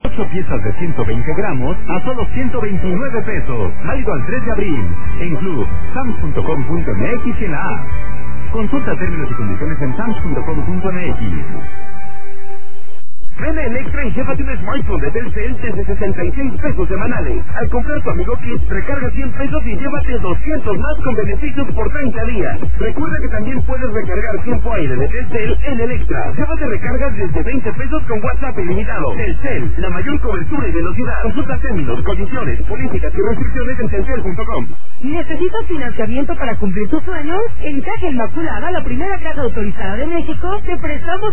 8 piezas de 120 gramos a solo 129 pesos. Válido al 3 de abril. En Club, sams.com.mx y en la app. Consulta términos y condiciones en sams.com.mx. Ven a Electra y llévate un smartphone de Telcel desde 66 pesos semanales. Al comprar tu Amigo Kit, recarga 100 pesos y llévate 200 más con beneficios por 30 días. Recuerda que también puedes recargar tiempo aire de Telcel en Electra. Llévate recargas desde 20 pesos con WhatsApp ilimitado. Telcel, la mayor cobertura y velocidad. Consulta términos, condiciones, políticas y restricciones en telcel.com. ¿Necesitas financiamiento para cumplir tus sueños? En Caja Inmaculada, la primera casa autorizada de México, te prestamos